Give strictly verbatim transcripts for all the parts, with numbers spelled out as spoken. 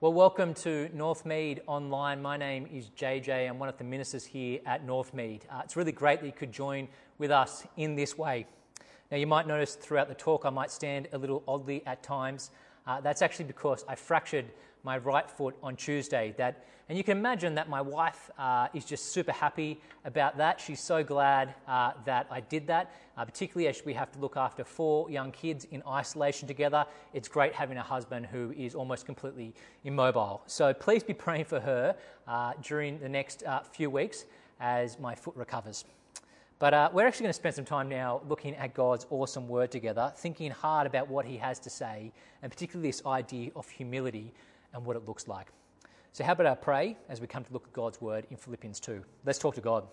Well, welcome to Northmead Online. My name is J J. I'm one of the ministers here at Northmead. Uh, it's really great that you could join with us in this way. Now, you might notice throughout the talk I might stand a little oddly at times. Uh, that's actually because I fractured my right foot on Tuesday. That, and you can imagine that my wife uh, is just super happy about that. She's so glad uh, that I did that, uh, particularly as we have to look after four young kids in isolation together. It's great having a husband who is almost completely immobile. So please be praying for her uh, during the next uh, few weeks as my foot recovers. But uh, we're actually going to spend some time now looking at God's awesome word together, thinking hard about what he has to say, and particularly this idea of humility and what it looks like. So how about I pray as we come to look at God's word in Philippians two. Let's talk to God.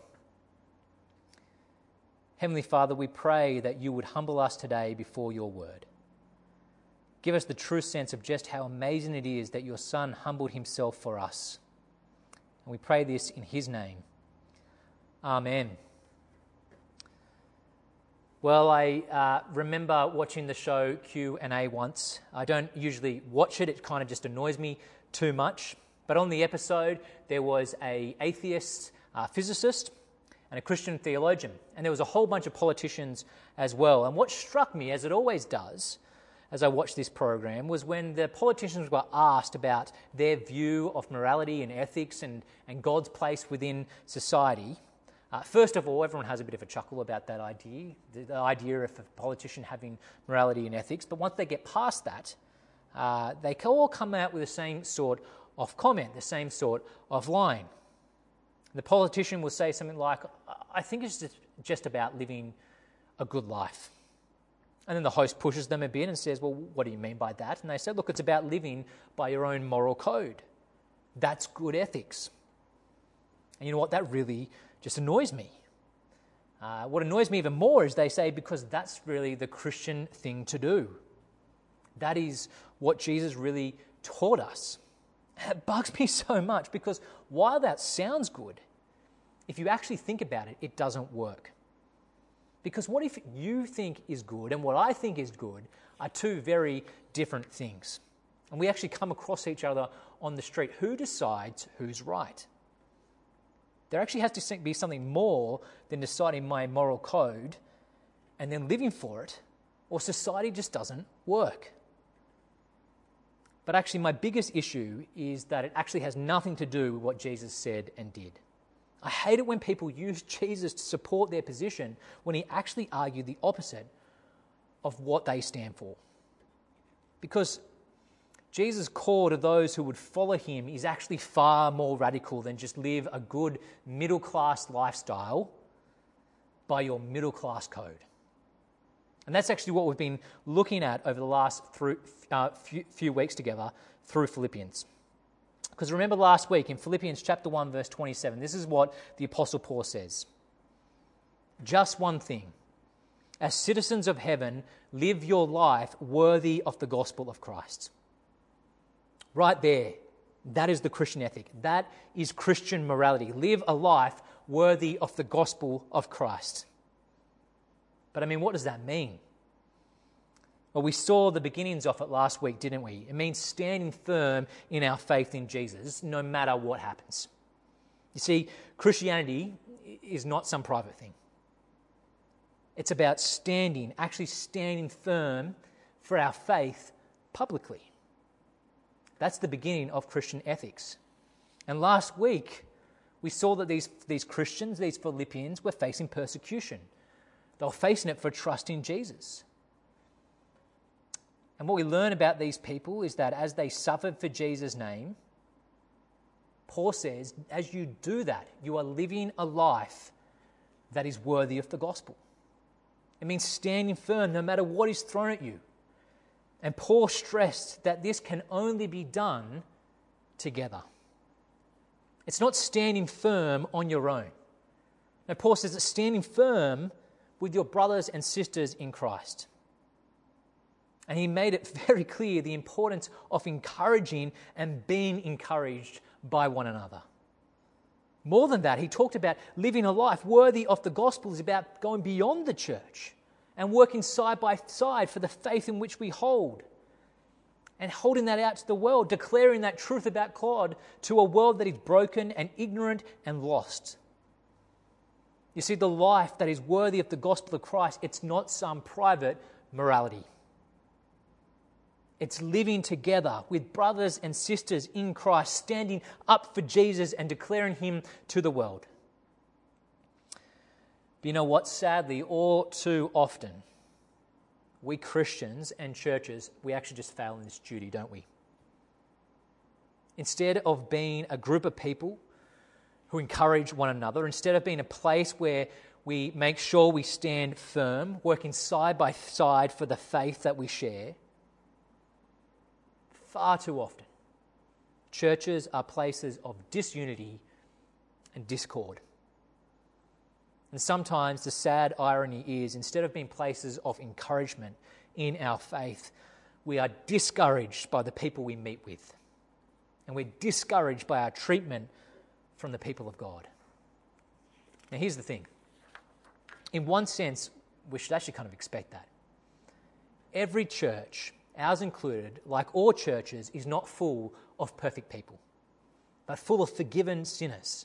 Heavenly Father, we pray that you would humble us today before your word. Give us the true sense of just how amazing it is that your Son humbled himself for us. And we pray this in his name. Amen. Well, I uh, remember watching the show Q and A once. I don't usually watch it. It kind of just annoys me too much. But on the episode, there was an atheist uh, physicist and a Christian theologian. And there was a whole bunch of politicians as well. And what struck me, as it always does, as I watched this program, was when the politicians were asked about their view of morality and ethics and, and God's place within society. Uh, first of all, everyone has a bit of a chuckle about that idea, the, the idea of a politician having morality and ethics. But once they get past that, uh, they all come out with the same sort of comment, the same sort of line. The politician will say something like, I think it's just, just about living a good life. And then the host pushes them a bit and says, well, what do you mean by that? And they say, look, it's about living by your own moral code. That's good ethics. And you know what? That really just annoys me. Uh, what annoys me even more is they say, because that's really the Christian thing to do. That is what Jesus really taught us. It bugs me so much because while that sounds good, if you actually think about it, it doesn't work. Because what if you think is good and what I think is good are two very different things? And we actually come across each other on the street. Who decides who's right? There actually has to be something more than deciding my moral code and then living for it, or society just doesn't work. But actually my biggest issue is that it actually has nothing to do with what Jesus said and did. I hate it when people use Jesus to support their position when he actually argued the opposite of what they stand for. Because Jesus' call to those who would follow him is actually far more radical than just live a good middle-class lifestyle by your middle-class code. And that's actually what we've been looking at over the last through, uh, few, few weeks together through Philippians. Because remember last week in Philippians chapter one, verse twenty-seven, this is what the Apostle Paul says. Just one thing. As citizens of heaven, live your life worthy of the gospel of Christ. Right there, that is the Christian ethic. That is Christian morality. Live a life worthy of the gospel of Christ. But I mean, what does that mean? Well, we saw the beginnings of it last week, didn't we? It means standing firm in our faith in Jesus, no matter what happens. You see, Christianity is not some private thing. It's about standing, actually standing firm for our faith publicly. That's the beginning of Christian ethics. And last week, we saw that these, these Christians, these Philippians, were facing persecution. They were facing it for trusting Jesus. And what we learn about these people is that as they suffered for Jesus' name, Paul says, as you do that, you are living a life that is worthy of the gospel. It means standing firm no matter what is thrown at you. And Paul stressed that this can only be done together. It's not standing firm on your own. Now, Paul says it's standing firm with your brothers and sisters in Christ. And he made it very clear the importance of encouraging and being encouraged by one another. More than that, he talked about living a life worthy of the gospel is about going beyond the church and working side by side for the faith in which we hold. and holding that out to the world, declaring that truth about God to a world that is broken and ignorant and lost. You see, the life that is worthy of the gospel of Christ, it's not some private morality. It's living together with brothers and sisters in Christ, standing up for Jesus and declaring him to the world. But you know what? Sadly, all too often, we Christians and churches, we actually just fail in this duty, don't we? Instead of being a group of people who encourage one another, instead of being a place where we make sure we stand firm, working side by side for the faith that we share, far too often, churches are places of disunity and discord. And sometimes the sad irony is, instead of being places of encouragement in our faith, we are discouraged by the people we meet with. And we're discouraged by our treatment from the people of God. Now here's the thing. In one sense, we should actually kind of expect that. Every church, ours included, like all churches, is not full of perfect people, but full of forgiven sinners.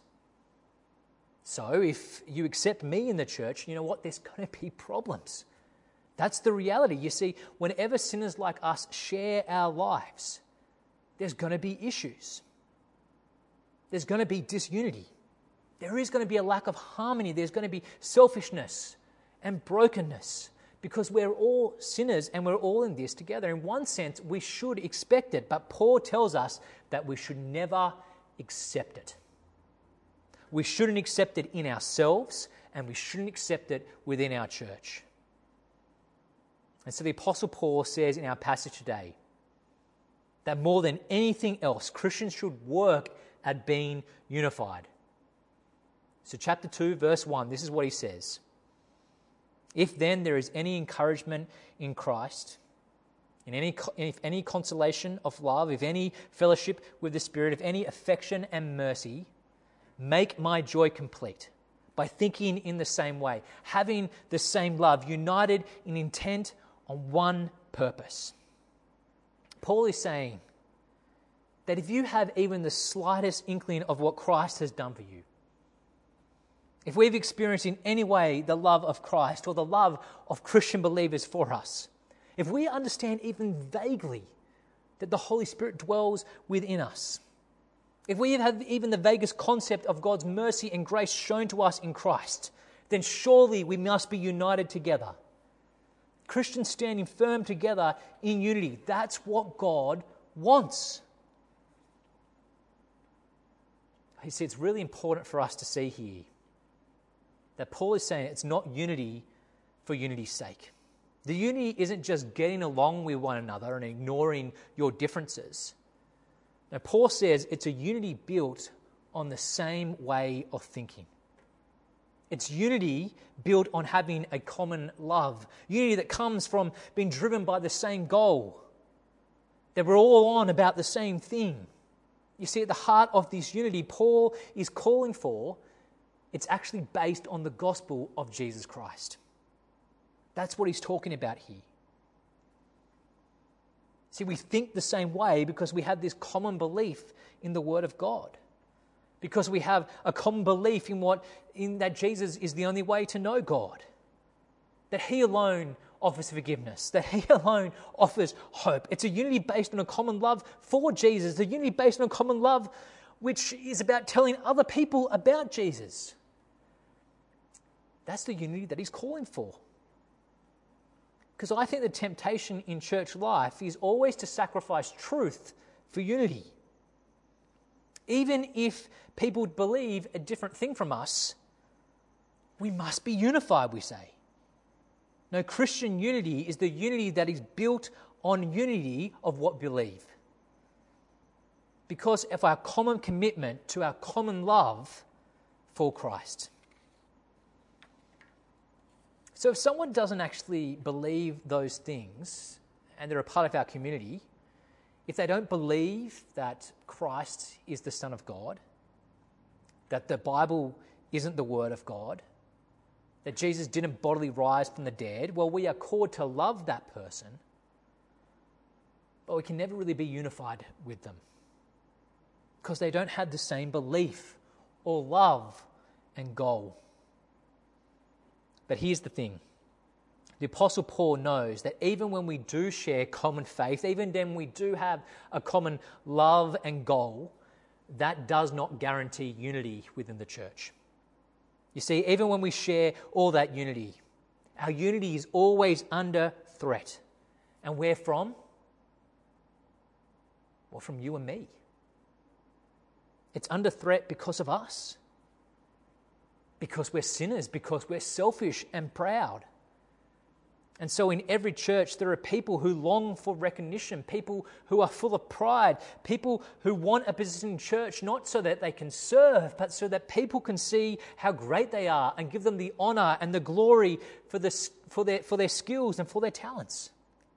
So if you accept me in the church, you know what? There's going to be problems. That's the reality. You see, whenever sinners like us share our lives, there's going to be issues. There's going to be disunity. There is going to be a lack of harmony. There's going to be selfishness and brokenness because we're all sinners and we're all in this together. In one sense, we should expect it, but Paul tells us that we should never accept it. We shouldn't accept it in ourselves, and we shouldn't accept it within our church. And so the Apostle Paul says in our passage today that more than anything else, Christians should work at being unified. So chapter two, verse one, this is what he says. If then there is any encouragement in Christ, in any, if any consolation of love, if any fellowship with the Spirit, if any affection and mercy, make my joy complete by thinking in the same way, having the same love, united in intent on one purpose. Paul is saying that if you have even the slightest inkling of what Christ has done for you, if we've experienced in any way the love of Christ or the love of Christian believers for us, if we understand even vaguely that the Holy Spirit dwells within us, if we have even the vaguest concept of God's mercy and grace shown to us in Christ, then surely we must be united together. Christians standing firm together in unity. That's what God wants. He said it's really important for us to see here that Paul is saying it's not unity for unity's sake. The unity isn't just getting along with one another and ignoring your differences. Now, Paul says it's a unity built on the same way of thinking. It's unity built on having a common love. Unity that comes from being driven by the same goal. That we're all on about the same thing. You see, at the heart of this unity, Paul is calling for, it's actually based on the gospel of Jesus Christ. That's what he's talking about here. See, we think the same way because we have this common belief in the Word of God. Because we have a common belief in what in that Jesus is the only way to know God. That He alone offers forgiveness. That He alone offers hope. It's a unity based on a common love for Jesus. A unity based on a common love which is about telling other people about Jesus. That's the unity that He's calling for. Because I think the temptation in church life is always to sacrifice truth for unity. Even if people believe a different thing from us, we must be unified, we say. No, Christian unity is the unity that is built on unity of what we believe. Because of our common commitment to our common love for Christ. So if someone doesn't actually believe those things, and they're a part of our community, if they don't believe that Christ is the Son of God, that the Bible isn't the Word of God, that Jesus didn't bodily rise from the dead, well, we are called to love that person, but we can never really be unified with them because they don't have the same belief or love and goal. But here's the thing. The Apostle Paul knows that even when we do share common faith, even when we do have a common love and goal, that does not guarantee unity within the church. You see, even when we share all that unity, our unity is always under threat. And where from? Well, from you and me. It's under threat because of us. Because we're sinners, because we're selfish and proud. And so in every church, there are people who long for recognition, people who are full of pride, people who want a position in church not so that they can serve, but so that people can see how great they are and give them the honor and the glory for, the, for, their, for their skills and for their talents.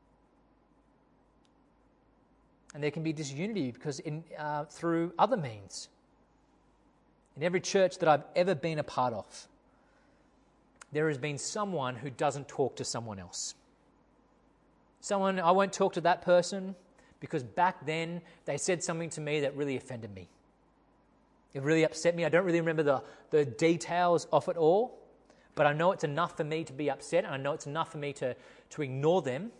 And there can be disunity because in, uh, through other means. In every church that I've ever been a part of, there has been someone who doesn't talk to someone else. Someone, I won't talk to that person because back then they said something to me that really offended me. It really upset me. I don't really remember the, the details of it all, but I know it's enough for me to be upset, and I know it's enough for me to, to ignore them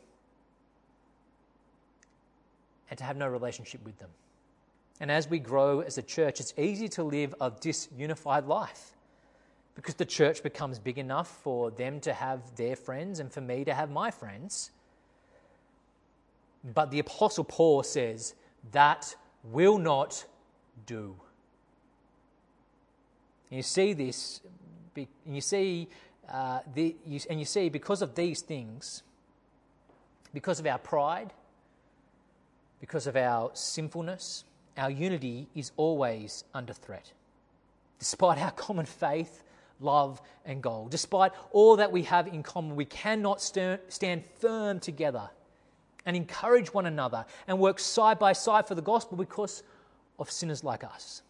and to have no relationship with them. And as we grow as a church, it's easy to live a disunified life because the church becomes big enough for them to have their friends and for me to have my friends. But the Apostle Paul says that will not do. And you see this, and you see, uh, the, you, and you see because of these things, because of our pride, because of our sinfulness, our unity is always under threat. Despite our common faith, love and goal, despite all that we have in common, we cannot st- stand firm together and encourage one another and work side by side for the gospel because of sinners like us.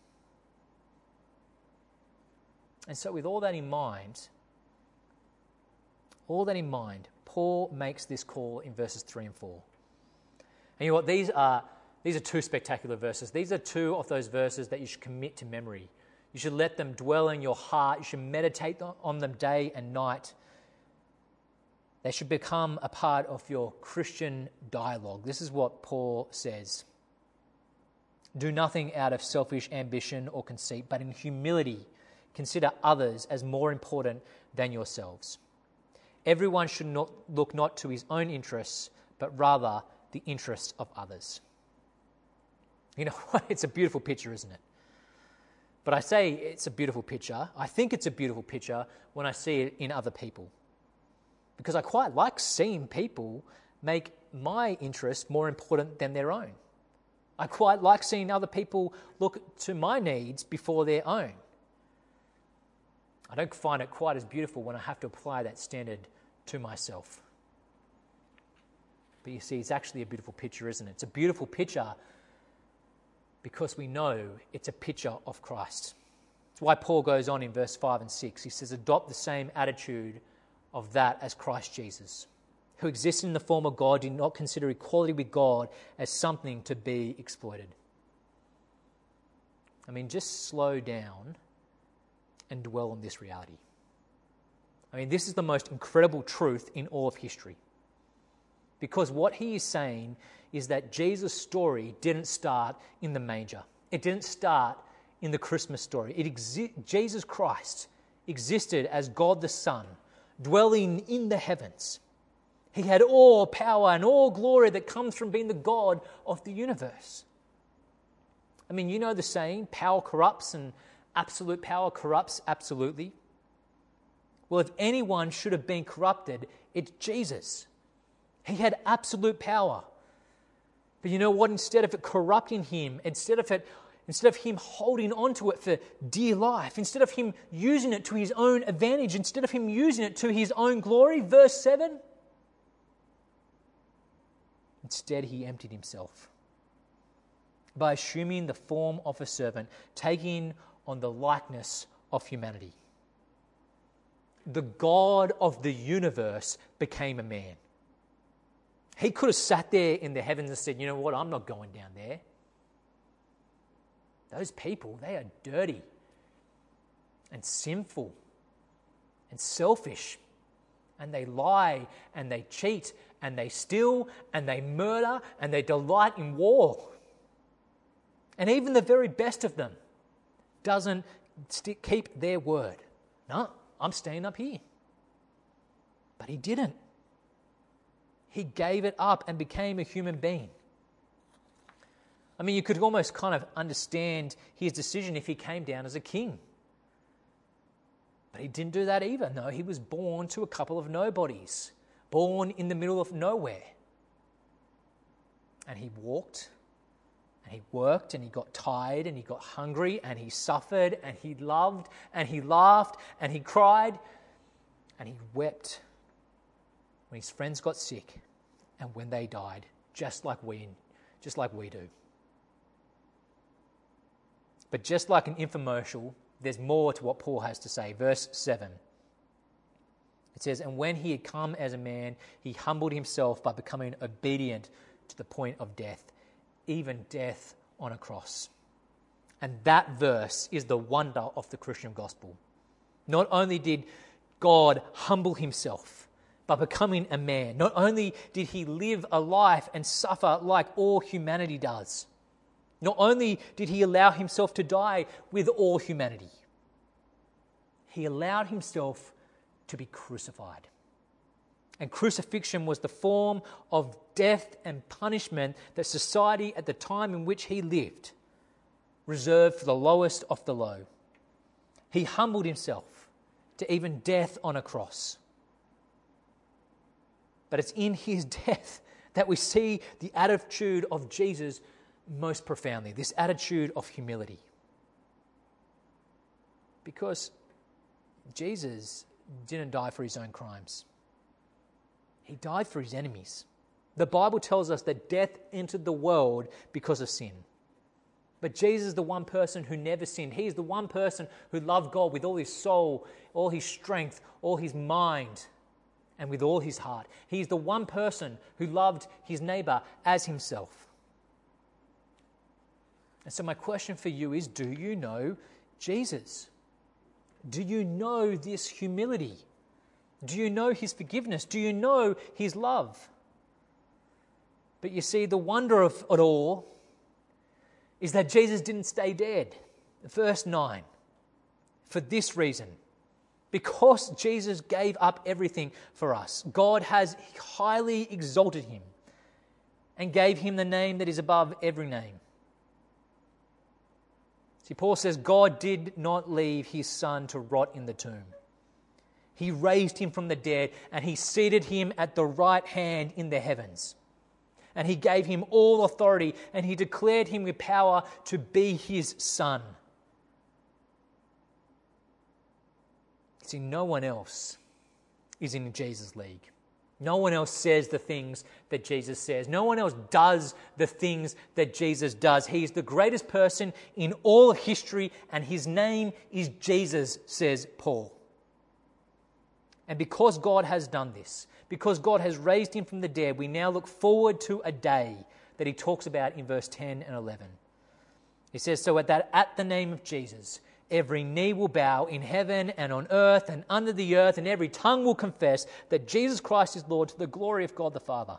And so with all that in mind, all that in mind, Paul makes this call in verses three and four. And you know what? These are, these are two spectacular verses. These are two of those verses that you should commit to memory. You should let them dwell in your heart. You should meditate on them day and night. They should become a part of your Christian dialogue. This is what Paul says. Do nothing out of selfish ambition or conceit, but in humility consider others as more important than yourselves. Everyone should not look not to his own interests, but rather the interests of others. You know what? It's a beautiful picture, isn't it? But I say it's a beautiful picture. I think it's a beautiful picture when I see it in other people. Because I quite like seeing people make my interest more important than their own. I quite like seeing other people look to my needs before their own. I don't find it quite as beautiful when I have to apply that standard to myself. But you see, it's actually a beautiful picture, isn't it? It's a beautiful picture because we know it's a picture of Christ. That's why Paul goes on in verse five and six. He says, adopt the same attitude of that as Christ Jesus, who existed in the form of God, did not consider equality with God as something to be exploited. I mean, just slow down and dwell on this reality. I mean, this is the most incredible truth in all of history. Because what he is saying is that Jesus' story didn't start in the manger. It didn't start in the Christmas story. It exi- Jesus Christ existed as God the Son, dwelling in the heavens. He had all power and all glory that comes from being the God of the universe. I mean, you know the saying, power corrupts and absolute power corrupts absolutely. Well, if anyone should have been corrupted, it's Jesus. He had absolute power. But you know what? Instead of it corrupting him, instead of it, instead of him holding on to it for dear life, instead of him using it to his own advantage, instead of him using it to his own glory, verse seven, instead he emptied himself by assuming the form of a servant, taking on the likeness of humanity. The God of the universe became a man. He could have sat there in the heavens and said, you know what, I'm not going down there. Those people, they are dirty and sinful and selfish, and they lie and they cheat and they steal and they murder and they delight in war. And even the very best of them doesn't st- keep their word. No, I'm staying up here. But he didn't. He gave it up and became a human being. I mean, you could almost kind of understand his decision if he came down as a king. But he didn't do that either. No, he was born to a couple of nobodies, born in the middle of nowhere. And he walked, and he worked, and he got tired, and he got hungry, and he suffered, and he loved, and he laughed, and he cried, and he wept when his friends got sick and when they died, just like we, just like we do. But just like an infomercial, there's more to what Paul has to say. Verse seven. It says, and when he had come as a man, he humbled himself by becoming obedient to the point of death, even death on a cross. And that verse is the wonder of the Christian gospel. Not only did God humble himself by becoming a man, not only did he live a life and suffer like all humanity does, not only did he allow himself to die with all humanity, he allowed himself to be crucified. And crucifixion was the form of death and punishment that society at the time in which he lived reserved for the lowest of the low. He humbled himself to even death on a cross. But it's in his death that we see the attitude of Jesus most profoundly, this attitude of humility. Because Jesus didn't die for his own crimes. He died for his enemies. The Bible tells us that death entered the world because of sin. But Jesus is the one person who never sinned. He is the one person who loved God with all his soul, all his strength, all his mind, and with all his heart. He is the one person who loved his neighbor as himself. And so my question for you is, do you know Jesus? Do you know this humility? Do you know his forgiveness? Do you know his love? But you see, the wonder of it all is that Jesus didn't stay dead. Verse nine, for this reason, because Jesus gave up everything for us, God has highly exalted him and gave him the name that is above every name. See, Paul says God did not leave his son to rot in the tomb. He raised him from the dead and he seated him at the right hand in the heavens. And he gave him all authority and he declared him with power to be his son. See, no one else is in Jesus' league. No one else says the things that Jesus says. No one else does the things that Jesus does. He is the greatest person in all history, and his name is Jesus, says Paul. And because God has done this, because God has raised him from the dead, we now look forward to a day that he talks about in verse ten and eleven. He says, so at that, at the name of Jesus, every knee will bow in heaven and on earth and under the earth, and every tongue will confess that Jesus Christ is Lord, to the glory of God the Father.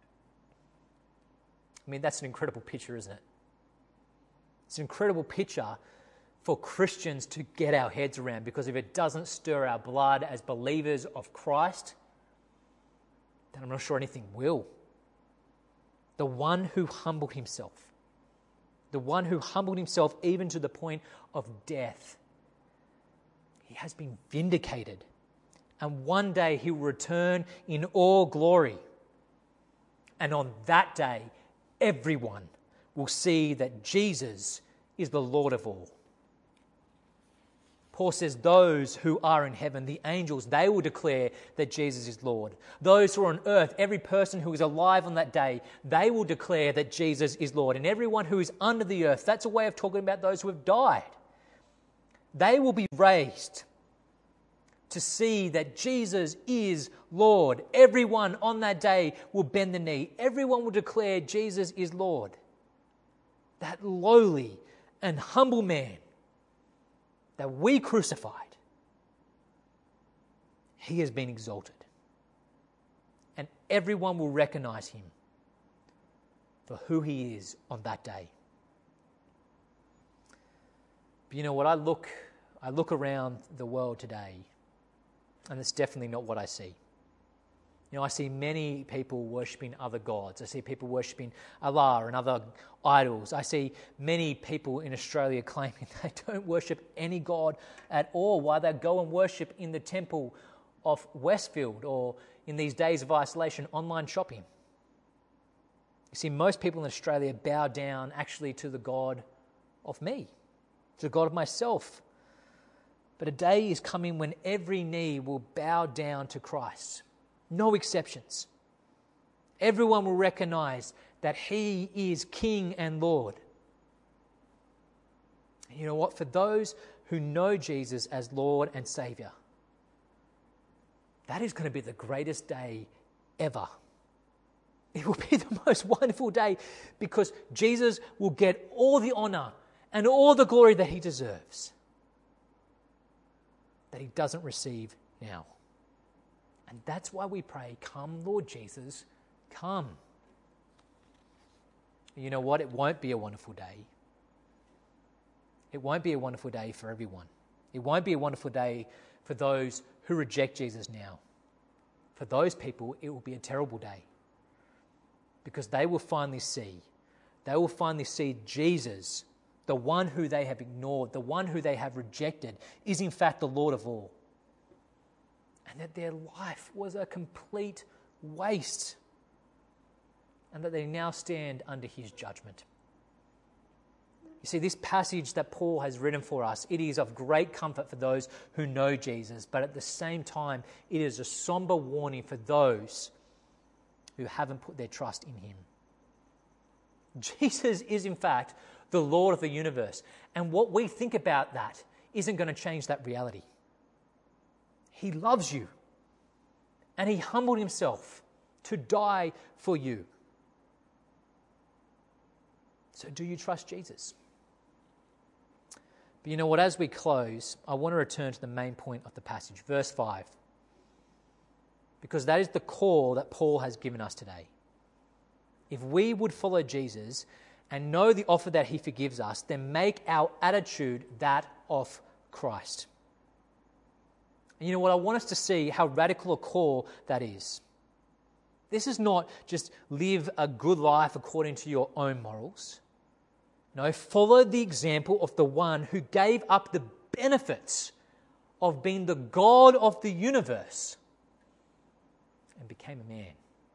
I mean, that's an incredible picture, isn't it? It's an incredible picture for Christians to get our heads around, because if it doesn't stir our blood as believers of Christ, then I'm not sure anything will. The one who humbled himself, the one who humbled himself even to the point of death, he has been vindicated. And one day he will return in all glory. And on that day, everyone will see that Jesus is the Lord of all. Paul says those who are in heaven, the angels, they will declare that Jesus is Lord. Those who are on earth, every person who is alive on that day, they will declare that Jesus is Lord. And everyone who is under the earth, that's a way of talking about those who have died. They will be raised to see that Jesus is Lord. Everyone on that day will bend the knee. Everyone will declare Jesus is Lord. That lowly and humble man that we crucified, he has been exalted. And everyone will recognize him for who he is on that day. But you know what? I look, I look around the world today, and it's definitely not what I see. You know, I see many people worshipping other gods. I see people worshipping Allah and other idols. I see many people in Australia claiming they don't worship any God at all, while they go and worship in the temple of Westfield or in these days of isolation, online shopping. You see, most people in Australia bow down actually to the God of me, to the God of myself. But a day is coming when every knee will bow down to Christ. No exceptions. Everyone will recognize that he is King and Lord. And you know what? For those who know Jesus as Lord and Savior, that is going to be the greatest day ever. It will be the most wonderful day because Jesus will get all the honor and all the glory that he deserves, that he doesn't receive now. And that's why we pray, come, Lord Jesus, come. You know what? It won't be a wonderful day. It won't be a wonderful day for everyone. It won't be a wonderful day for those who reject Jesus now. For those people, it will be a terrible day because they will finally see, they will finally see Jesus, the one who they have ignored, the one who they have rejected, is in fact the Lord of all. And that their life was a complete waste. And that they now stand under his judgment. You see, this passage that Paul has written for us, it is of great comfort for those who know Jesus, but at the same time, it is a somber warning for those who haven't put their trust in him. Jesus is, in fact, the Lord of the universe. And what we think about that isn't going to change that reality. He loves you. And he humbled himself to die for you. So do you trust Jesus? But you know what, as we close, I want to return to the main point of the passage, verse five. Because that is the call that Paul has given us today. If we would follow Jesus and know the offer that he forgives us, then make our attitude that of Christ. And you know what, I want us to see how radical a call that is. This is not just live a good life according to your own morals. No, follow the example of the one who gave up the benefits of being the God of the universe and became a man.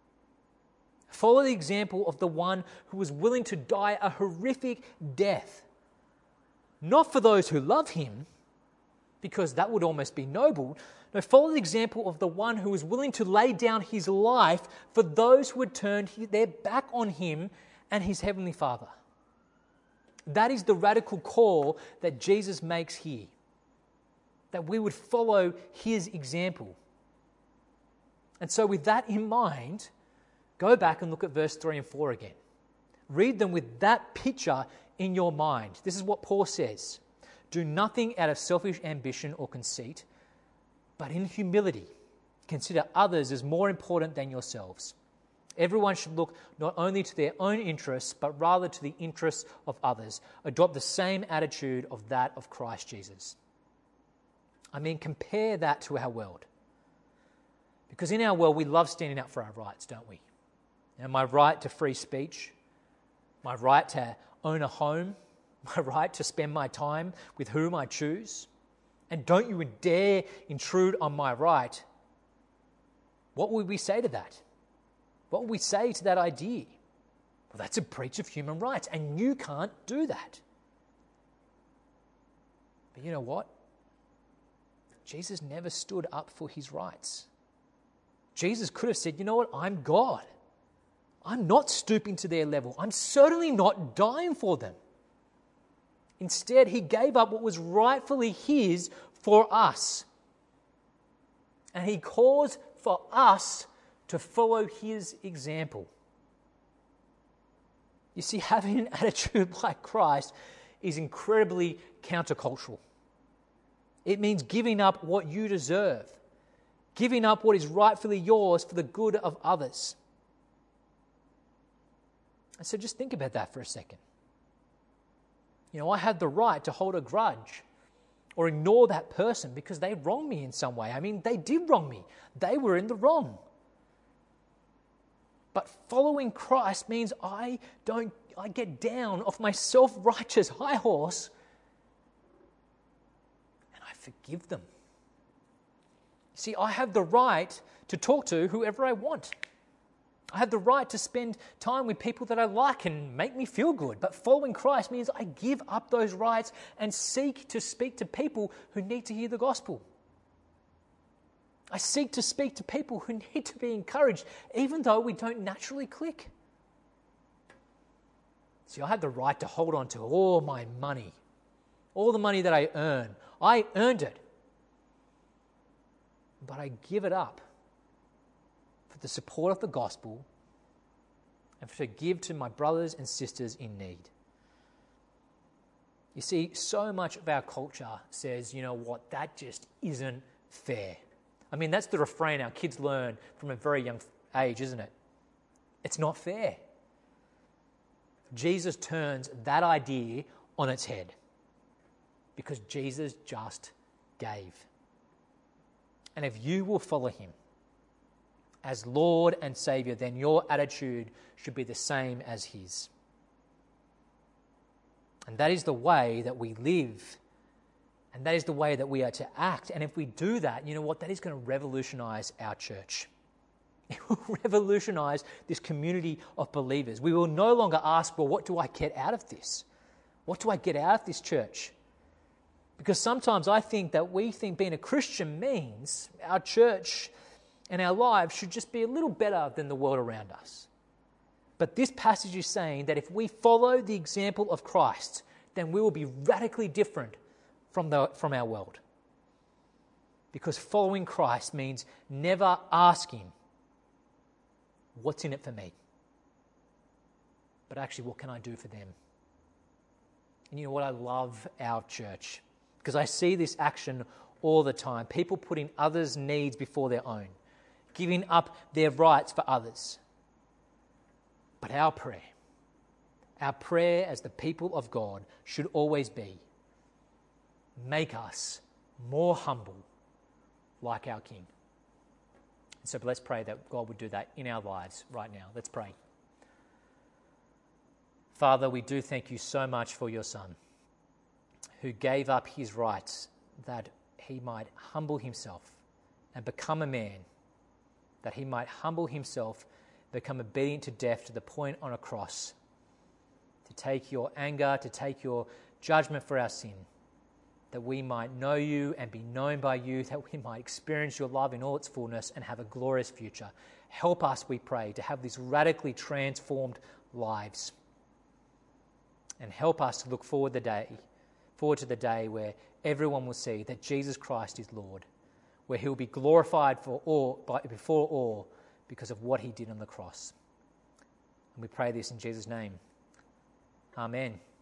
Follow the example of the one who was willing to die a horrific death. Not for those who love him, because that would almost be noble. No, follow the example of the one who was willing to lay down his life for those who had turned their back on him and his heavenly Father. That is the radical call that Jesus makes here. That we would follow his example. And so with that in mind, go back and look at verse three and four again. Read them with that picture in your mind. This is what Paul says. Do nothing out of selfish ambition or conceit, but in humility, consider others as more important than yourselves. Everyone should look not only to their own interests, but rather to the interests of others. Adopt the same attitude of that of Christ Jesus. I mean, compare that to our world. Because in our world, we love standing up for our rights, don't we? Now, my right to free speech, my right to own a home, my right to spend my time with whom I choose. And don't you dare intrude on my right. What would we say to that? What would we say to that idea? Well, that's a breach of human rights, and you can't do that. But you know what? Jesus never stood up for his rights. Jesus could have said, you know what? I'm God. I'm not stooping to their level. I'm certainly not dying for them. Instead, he gave up what was rightfully his for us. And he calls for us to follow his example. You see, having an attitude like Christ is incredibly countercultural. It means giving up what you deserve, giving up what is rightfully yours for the good of others. And so just think about that for a second. You know, I had the right to hold a grudge or ignore that person because they wronged me in some way. I mean, they did wrong me. They were in the wrong. But following Christ means I don't, I get down off my self-righteous high horse and I forgive them. See, I have the right to talk to whoever I want. I have the right to spend time with people that I like and make me feel good. But following Christ means I give up those rights and seek to speak to people who need to hear the gospel. I seek to speak to people who need to be encouraged, even though we don't naturally click. See, I have the right to hold on to all my money, all the money that I earn. I earned it. But I give it up for the support of the gospel and to give to my brothers and sisters in need. You see, so much of our culture says, you know what, that just isn't fair. I mean, that's the refrain our kids learn from a very young age, isn't it? It's not fair. Jesus turns that idea on its head because Jesus just gave. And if you will follow him as Lord and Saviour, then your attitude should be the same as his. And that is the way that we live. And that is the way that we are to act. And if we do that, you know what? That is going to revolutionize our church. It will revolutionize this community of believers. We will no longer ask, well, what do I get out of this? What do I get out of this church? Because sometimes I think that we think being a Christian means our church and our lives should just be a little better than the world around us. But this passage is saying that if we follow the example of Christ, then we will be radically different from the from our world. Because following Christ means never asking, what's in it for me? But actually, what can I do for them? And you know what? I love our church because I see this action all the time. People putting others' needs before their own, giving up their rights for others. But our prayer, our prayer as the people of God should always be, make us more humble like our King. And so let's pray that God would do that in our lives right now. Let's pray. Father, we do thank you so much for your Son, who gave up his rights that he might humble himself and become a man, that he might humble himself, become obedient to death to the point on a cross, to take your anger, to take your judgment for our sin, that we might know you and be known by you, that we might experience your love in all its fullness and have a glorious future. Help us, we pray, to have these radically transformed lives. And help us to look forward the day, forward to the day where everyone will see that Jesus Christ is Lord, where he will be glorified for all, by, before all because of what he did on the cross. And we pray this in Jesus' name. Amen.